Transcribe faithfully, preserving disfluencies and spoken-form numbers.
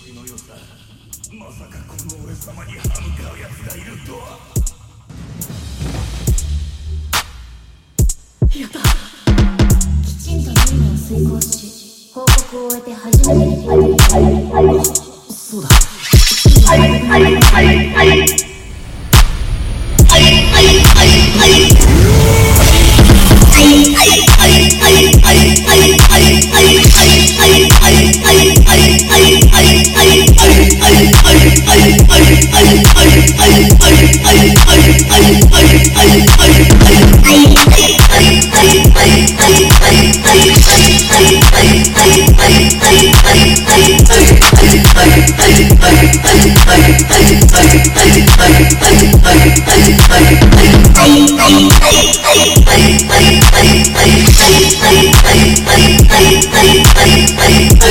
の良さ、まさかこの俺様に歯向かうやつがいるとは。 やった。きちんと任務を遂行し報告を終えて初めてできる。そうだ。 Hey,